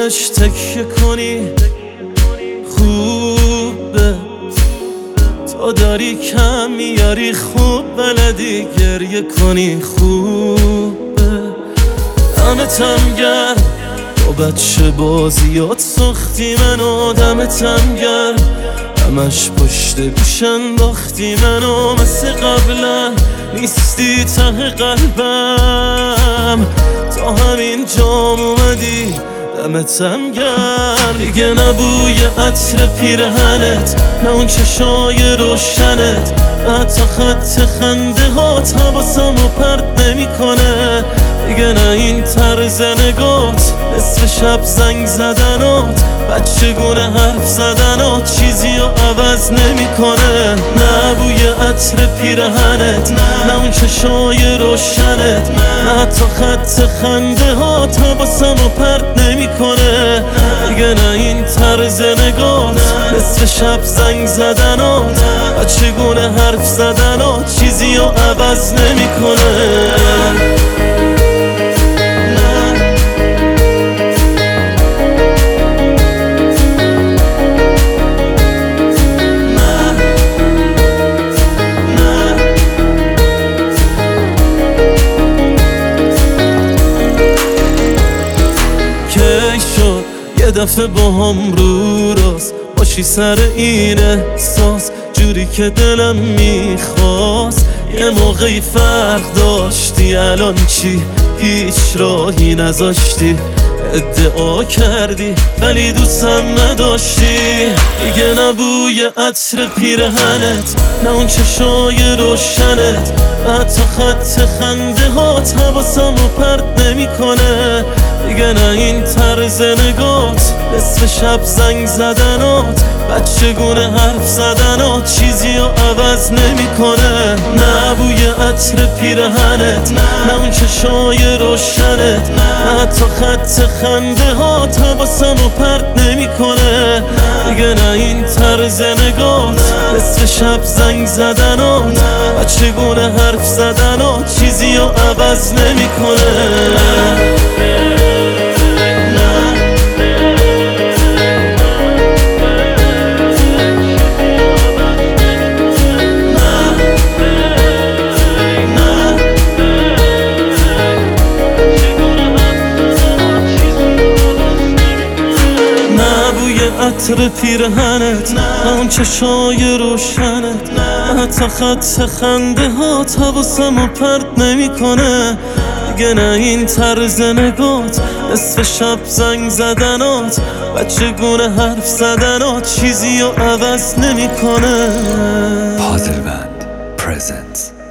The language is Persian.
بهش تکیه کنی خوبه، تو داری کم میاری خوب بلدی گریه کنی خوبه. دمتم گرم با بچه بازیات ساختی منو، دمتم گرم همش پشت گوش انداختی منو، مثل قبلا نیستی ته قلبم، تا همین جام اومدی دمتم گرم. دیگه نبوی عطر پیرهنت، نه اون چشای روشنت، حتی خط خنده هات حواسمو پرت نمیکنه. دیگه نه این طرز نگات، نصف شب زنگ زدنات، بچگونه حرف زدنات چیزی رو عوض نمیکنه. نه بوی عطر پیرهنت، نه اون چشای روشنت، نه حتی خط خنده هات حواسمو پرت نمیکنه. دیگه نه این طرز نگات، نصف شب زنگ زدنات، بچگونه حرف زدنات چیزی رو عوض نمیکنه. یه دفعه با هم رو راست باشی سر این احساس، جوری که دلم میخواست. یه موقعی فرق داشتی، الان چی؟ هیچ راهی نذاشتی، ادعا کردی ولی دوستم نداشتی. دیگه نبوی عطر پیرهنت، نه اون چشای روشنت، حتی خط خنده هات حواسمو پرت نمیکنه. دیگه نه این طرز نگات، نصف شب زنگ زدنات، بچگونه حرف زدنات چیزی رو عوض نمیکنه. نه بوی عطر پیرهنت، نه اون چشای روشنت، نه حتی خط خنده هات حواسمو پرت نمیکنه. دیگه نه این طرز نگات، نصف شب زنگ زدنات، بچگونه حرف زدنات چیزی رو عوض نمیکنه. عطر پیرهنت، نه اون چشای روشنت، نه حتی خط خنده هات حواسمو پرت نمیکنه. دیگه نه این طرز نگات، نصف شب زنگ زدنات، بچگونه حرف زدنات چیزی رو عوض نمیکنه. پازل بند پرزنت